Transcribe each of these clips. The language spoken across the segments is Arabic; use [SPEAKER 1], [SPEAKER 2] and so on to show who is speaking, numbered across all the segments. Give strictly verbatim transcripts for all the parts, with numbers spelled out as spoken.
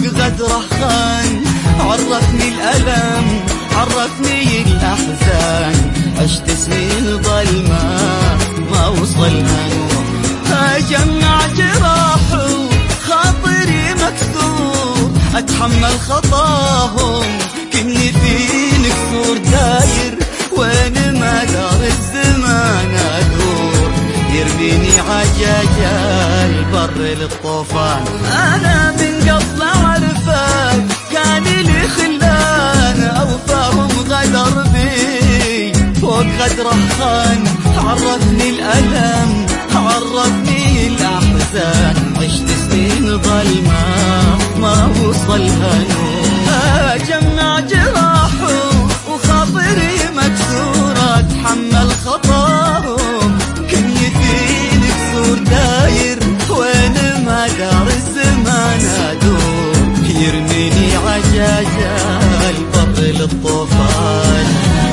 [SPEAKER 1] غدره خان، عرفني الألم عرفني الأحزان، عشت سنين ظلمة ما وصلها نور. أجمع جراح وخاطري مكسور، أتحمل خطاهم كني في نكسور. داير وين ما دار الزمان أدور، يرميني عجاجة البر للطوفان. أنا من قبل أعرفك كان لي خلان، أوفاهم غدر بي فوق غدره خان. عرفني الألم عرفني الأحزان، عشت سنين ظلمة ما وصلها نور. أجمع جراح وخاطري مكسور، أتحمل خطاهم كني في نكسور. داير وين ما دار الزمان أدور، يرميني عجاجة البر للطوفان.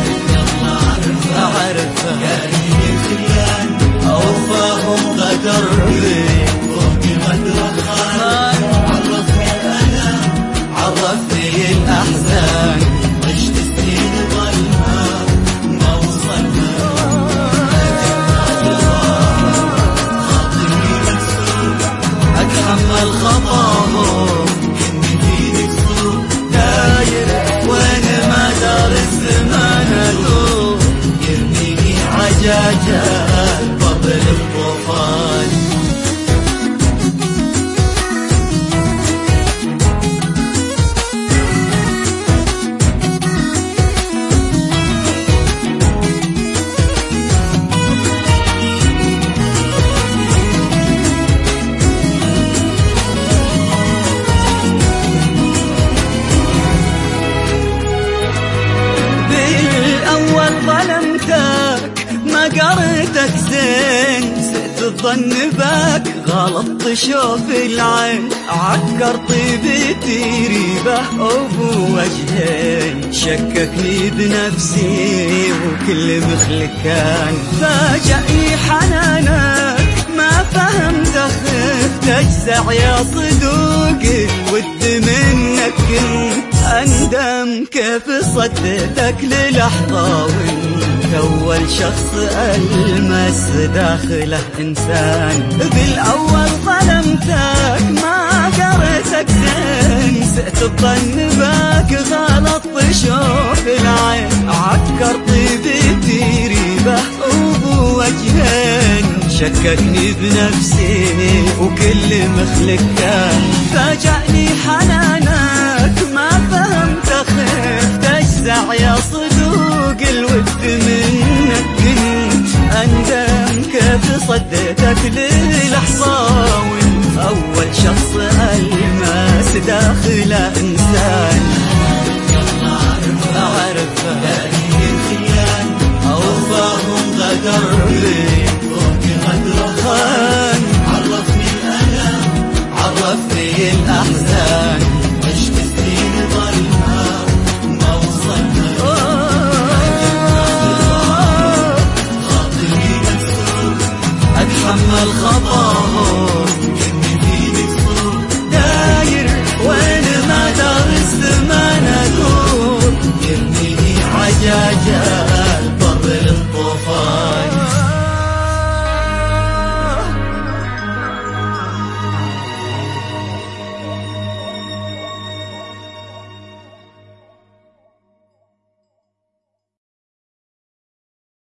[SPEAKER 1] أعرفه كان خيان، أوفاهم غدر بي فوق غدر خان. عرفني الألم عرفني الأحزان، عشت سنين ظلمة ما وصلنا. خاطري مكسور أتحمل خطاهم كني في نكسور. داير وين ما دار الزمان أدور، يرميني عجاجة البر للطوفان. ما قريتك زين سئت الظن باك، غلطت شوف العين عكر طيبتي ريبه أبو وجهين. شككني بنفسي وكل مخلك كان، فاجأني حنانك ما فهمت خفت أجزع يا صدوقي. ود منك كنت أندم كيف صدتك للحظة، وانت أول شخص ألمس داخله إنسان. بالأول ظلمتك ما قريتك زين، سئت الظن باك غلطت شوف العين عكر طيبتي ريبه أبو وجهين. شككني بنفسي وكل مخلك كان، فاجأني حنانك ما فهمت خفت أجزع يا صدوق. الود منك كنت أندم كيف صديتك للحظة،